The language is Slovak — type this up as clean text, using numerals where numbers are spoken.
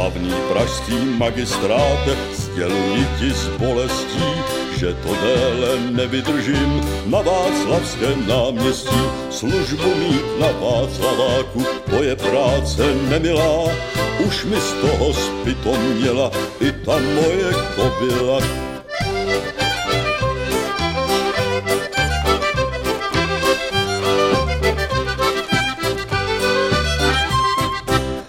Slavný pražský magistráte, sděluji ti s bolestí, že to déle nevydržím na Václavském náměstí. Službu mít na Václaváku, to je práce nemilá, už mi z toho zbytoměla i ta moje kobyla.